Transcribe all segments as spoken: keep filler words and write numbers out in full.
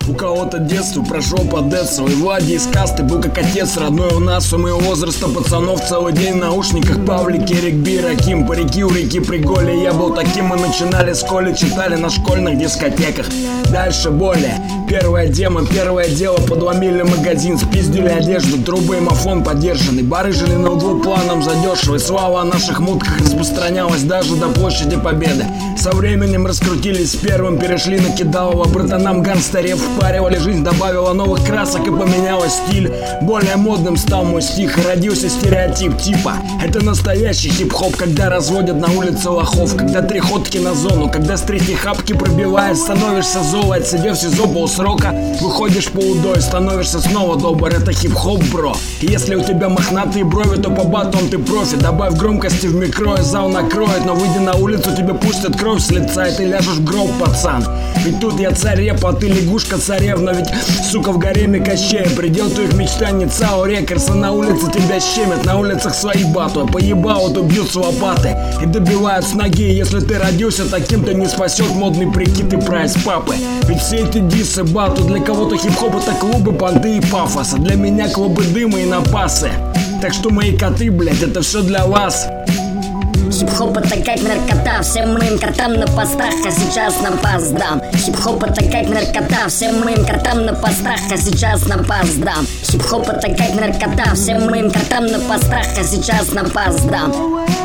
У кого-то детство прошло по Децу, и Влади из касты был как отец родной у нас. У моего возраста пацанов целый день в наушниках Павлик, Эрик Би, Раким, парики у реки Приголе. Я был таким, мы начинали с Коли, читали на школьных дискотеках. Дальше более. Первая демо, первое дело, подломили магазин, спиздили одежду, трубы и мафон подержанный. Барыжили на углу планом задешево, и слава о наших мутках распространялась даже до площади Победы. Со временем раскрутились первым, перешли на кидалово, братанам гангстерев впаривали, жизнь добавила новых красок и поменяла стиль. Более модным стал мой стих, и родился стереотип типа: это настоящий хип-хоп, когда разводят на улице лохов, когда три ходки на зону, когда с третьей хапки пробиваешь, становишься золо, отсидев в СИЗО полсрока, выходишь поудой, становишься снова добр. Это хип-хоп, бро. И если у тебя мохнатые брови, то по батон ты профи. Добавь громкости в микро, и зал накроет, но выйди на улицу, тебе пустят кровь с лица, и ты ляжешь в гроб, пацан. Ведь тут я царь репа, а ты лягушка царевна. Ведь, сука, в гареме Кощея предел твоих мечтаний Цао Рекерса. На улице тебя щемят, на улицах свои бату, а по ебалу бьют с лопаты и добивают с ноги. Если ты родился таким, то не спасет модный прикид и прайс папы. Ведь все эти дисы бату, для кого-то хип-хоп это клубы, понты и пафоса, для меня клубы дыма и напасы. Так что мои коты, блять, это все для вас. Хип-хоп это как наркота, всем моим картам на постах, а сейчас на пас дам. Хип-хоп это как наркота, всем моим картам на постах, а сейчас на пас дам. Хип-хоп это как наркота, всем моим картам на постах, а сейчас на пас дам.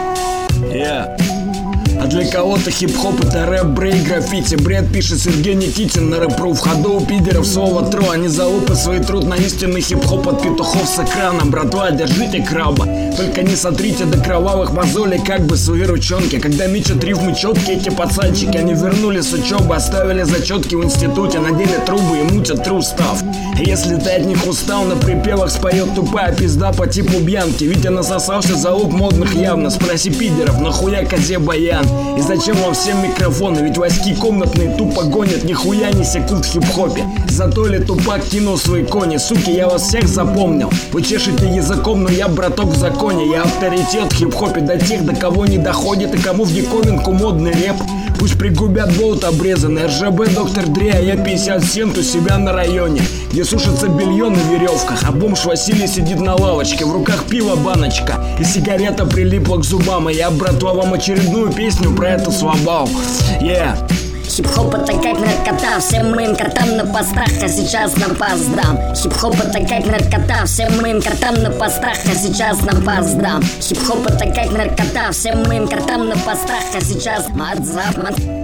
Yeah. А для кого-то хип-хоп это рэп, брейк, граффити. Бред пишет Сергей Никитин на рэп.ру. В ходу у пидеров слово тро. Они залупы свой труд на истинный хип-хоп от петухов с экрана. Братва, держите краба, только не сотрите до кровавых мозолей как бы свои ручонки. Когда мечут рифмы четкие эти пацанчики, они вернулись с учебы, оставили зачетки в институте, надели трубы и мутят тру став. И если ты от них устал, на припевах споет тупая пизда по типу Бьянки. Витя насосался залуп модных явно. Спроси пидеров, нахуя козе баян? И зачем вам всем микрофоны? Ведь Васьки комнатные тупо гонят, нихуя не секут в хип-хопе. Зато ли Тупак кинул свои кони? Суки, я вас всех запомнил. Вы чешете языком, но я браток в законе. Я авторитет в хип-хопе до тех, до кого не доходит, и кому в диковинку модный рэп. Пусть пригубят болт обрезанный, эр жэ бэ, доктор Дре, а я пятьдесят семь у себя на районе, где сушится белье на веревках, а бомж Василий сидит на лавочке, в руках пиво баночка, и сигарета прилипла к зубам, и я, братва, вам очередную песню про эту слабал. Yeah. Хип-хоп это как наркота, всем моим картам на постах, а сейчас на пас дам. Хип-хоп это как наркота, всем моим картам на постах, а сейчас на пас дам. Хип-хоп это как наркота, всем моим картам на постах, а сейчас мадзап.